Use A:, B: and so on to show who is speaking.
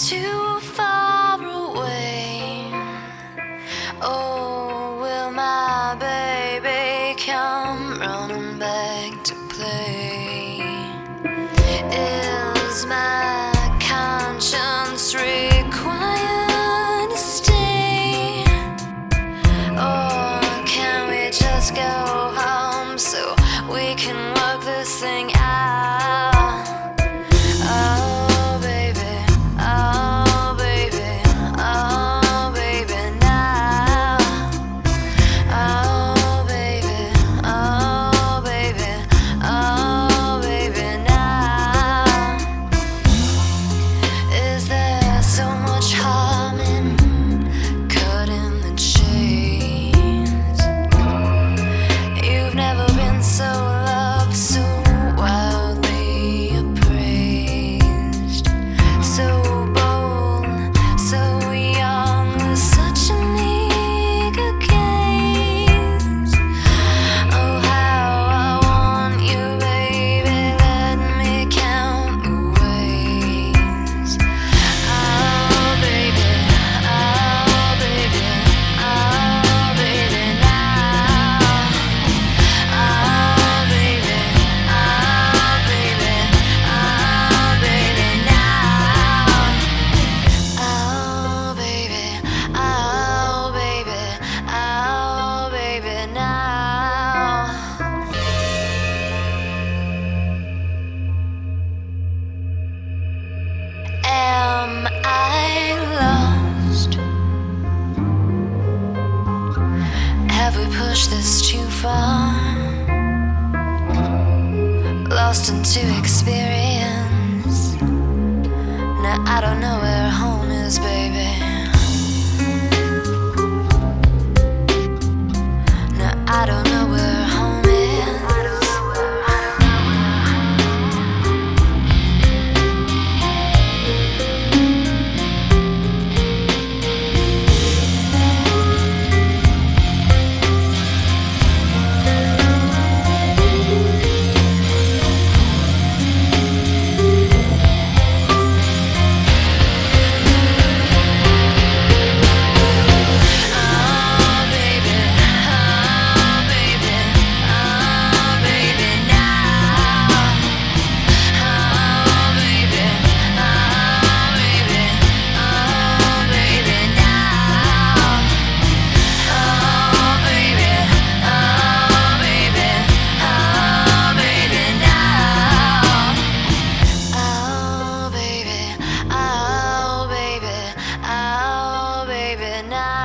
A: too far away. Oh, will my baby come running back to play? Is my conscience required to stay? Or can we just go home so we can work this thing out? Oh baby, oh baby, oh baby now. Oh baby, oh baby, oh baby now. Is there so much harm in cutting the chains? You've never been so loved, so wildly appraised, so bold, so young, with such an eager gaze. Oh, how I want you, baby, let me count the ways. Oh, baby, oh, baby, oh, baby, now. Oh, baby, oh, baby, oh, baby, now. Oh, baby, oh, baby, oh, baby, now. Am I lost? Have we pushed this too far? Lost into experience. Now I don't know where home is, baby. Now I don't know where home is. Oh baby, oh baby, oh baby now. Oh baby, oh baby, oh baby now. Oh baby, oh baby, oh baby now. Oh baby, oh baby, oh baby now.